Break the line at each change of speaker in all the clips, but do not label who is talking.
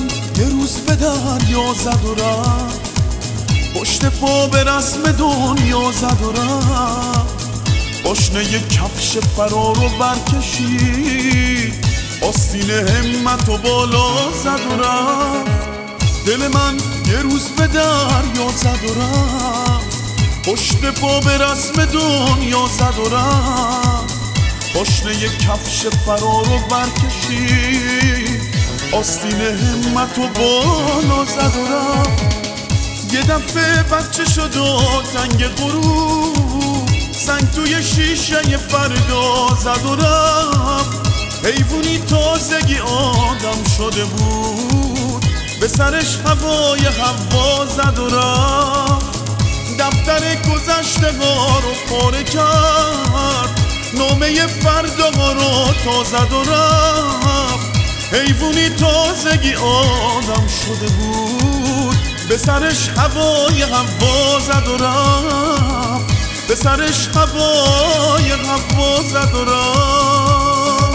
من یه روز به دریا زد و رفت، پشت پا به رسم دنیا زد و رفت. پاشنه یه کفش فرار رو برکشید، آستین همت و بالا زد و رفت. دل من یه روز به دریا زد و رفت، پشت پا به رسم دنیا زد و رفت. پاشنه یه کفش فرار رو برکشید، آستین همت و بالا زد و رفت. یه دفعه بچه شد و تنگ غروب، سنگ توی شیشه فردا زد و رفت. حیوانی تازگی آدم شده بود، به سرش هوای هوا زد و رفت. دفتر گذشته ها رو پاره کرد، نامه فردا ها رو تا زد و رفت. حیوانی تازگی آدم شده بود، به سرش هوای هوا زد و رفت. به سرش هوای هوا زد و رفت.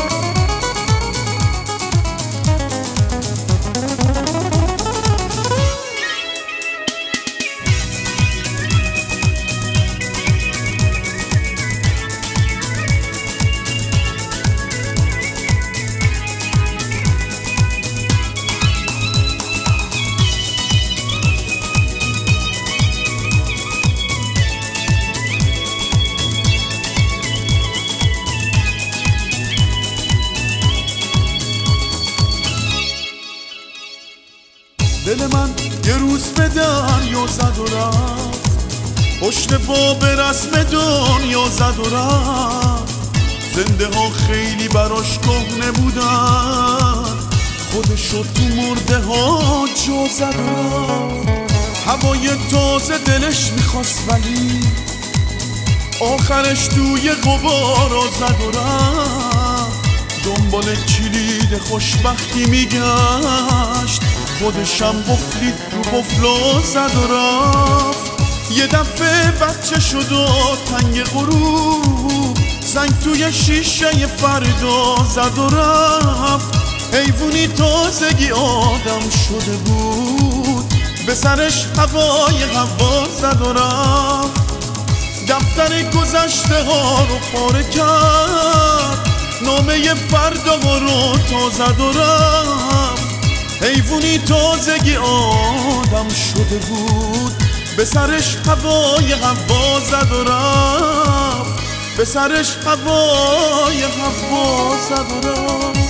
دل من یه روز به دریا زد و رفت، پشت پا به رسم دنیا زد و رفت. زنده ها خیلی براش کهنه بودن، خودشو تو مرده ها جا زد و رفت. هوای تازه دلش میخواست ولی آخرش توی غبارا زد و رفت. دنبال کلید خوشبختی میگشت، خودشم قفلید رو قفلا زد و رفت. یه دفعه بچه شد و تنگ غروب، سنگ توی شیشه فردا زد و رفت. حیوانی تازگی آدم شده بود، به سرش هوای هوا زد و رفت. دفتر گذشته ها رو پاره کرد، نامه فردا ها رو تا زد و رفت. حیوانی تازگی آدم شده بود، به سرش هوای هوا زد و رفت. به سرش هوای هوا زد و رفت.